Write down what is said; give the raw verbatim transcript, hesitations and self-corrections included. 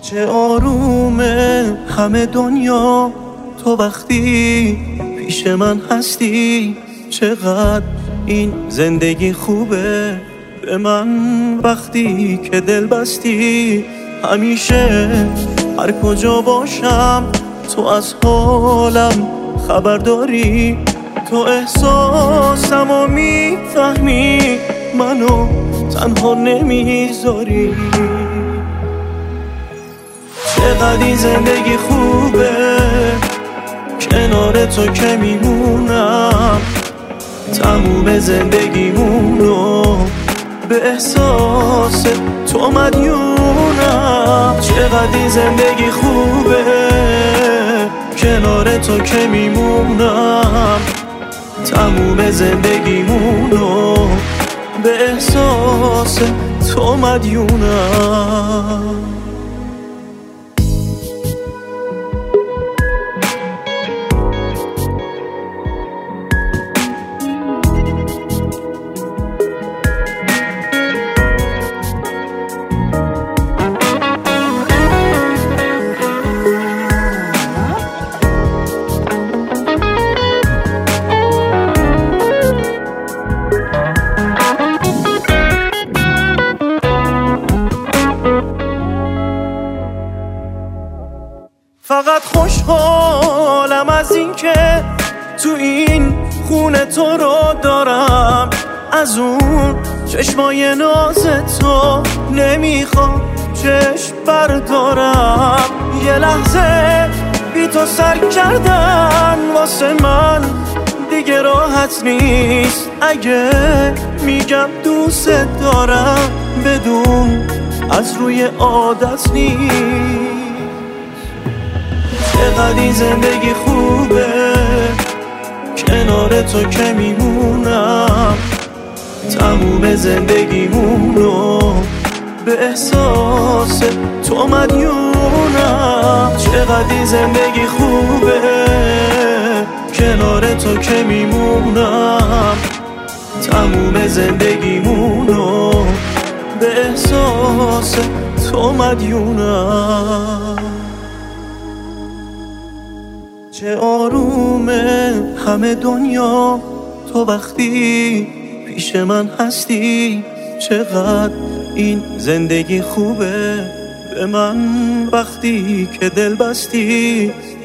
چه آرومه همه دنیا تو وقتی پیش من هستی. چقدر این زندگی خوبه به من وقتی که دل بستی. همیشه هر کجا باشم تو از حالم خبر داری. تو احساسمو میفهمی منو تنها نمیذاری. چقدر این زندگی خوبه کنار تو که میمونم. تموم زندگیمونو به احساس تو مدیونم. چقدر این زندگی خوبه کنار تو که میمونم. تموم زندگیمونو به احساس تو مدیونم. فقط خوشحالم از این که تو این خونه تو رو دارم. از اون چشمای ناز تو نمیخوام چشم بردارم. یه لحظه بی تو سر کردن واسه من دیگه راحت نیست. اگه میگم دوست دارم بدون از روی عادت نیست. چقدر این زندگی خوبه کنار تو که میمونم. تموم زندگیمونو به احساس تو مدیونم. چقدر این زندگی خوبه کنار تو که میمونم. تموم زندگیمونو به احساس تو مدیونم. چه آرومه همه دنیا تو وقتی پیش من هستی. چقدر این زندگی خوبه به من وقتی که دل بستی.